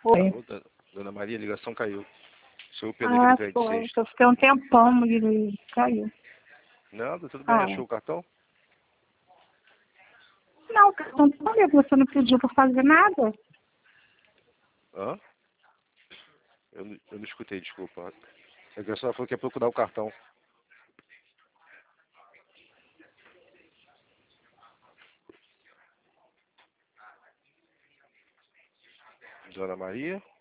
Oi. Alô, Dona Maria, a ligação caiu. Sou o Pedro aqui do Crédito Foi. Sexta. Eu fiquei um tempão e ele caiu. Nada, tudo bem? Achou o cartão? Não, cartão de família, você não pediu pra fazer nada. Hã? Eu não escutei, desculpa. A pessoa falou que ia procurar o cartão. Dona Maria?